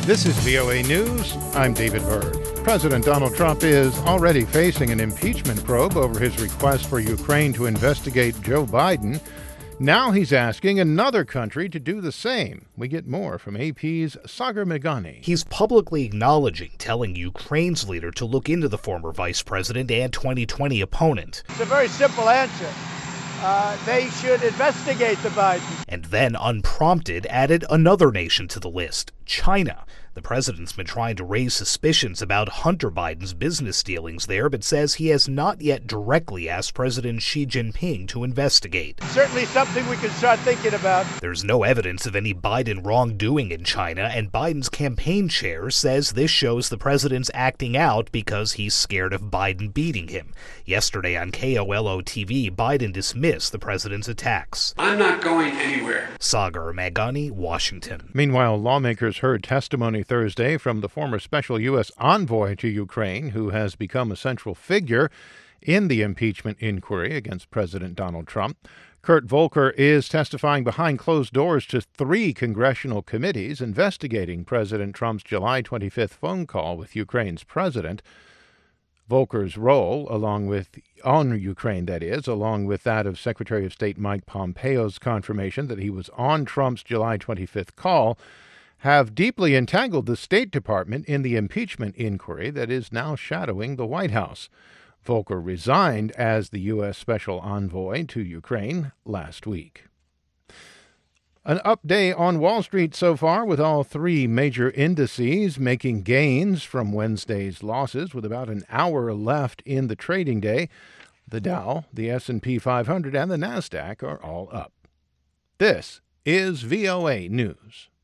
This is VOA News. I'm David Berg. President Donald Trump is already facing an impeachment probe over his request for Ukraine to investigate Joe Biden. Now he's asking another country to do the same. We get more from AP's Sagar Meghani. He's publicly acknowledging telling Ukraine's leader to look into the former vice president and 2020 opponent. It's a very simple answer. They should investigate the Biden. And then, unprompted, added another nation to the list, China. The president's been trying to raise suspicions about Hunter Biden's business dealings there, but says he has not yet directly asked President Xi Jinping to investigate. Certainly something we can start thinking about. There's no evidence of any Biden wrongdoing in China, and Biden's campaign chair says this shows the president's acting out because he's scared of Biden beating him. Yesterday on KOLO TV, Biden dismissed the president's attacks. I'm not going anywhere. Sagar Meghani, Washington. Meanwhile, lawmakers heard testimony Thursday from the former special U.S. envoy to Ukraine, who has become a central figure in the impeachment inquiry against President Donald Trump. Kurt Volker is testifying behind closed doors to 3 congressional committees investigating President Trump's July 25th phone call with Ukraine's president. Volker's role, on Ukraine, along with that of Secretary of State Mike Pompeo's confirmation that he was on Trump's July 25th call, have deeply entangled the State Department in the impeachment inquiry that is now shadowing the White House. Volker resigned as the U.S. Special Envoy to Ukraine last week. An up day on Wall Street so far, with all 3 major indices making gains from Wednesday's losses, with about an hour left in the trading day. The Dow, the S&P 500, and the Nasdaq are all up. This is VOA News.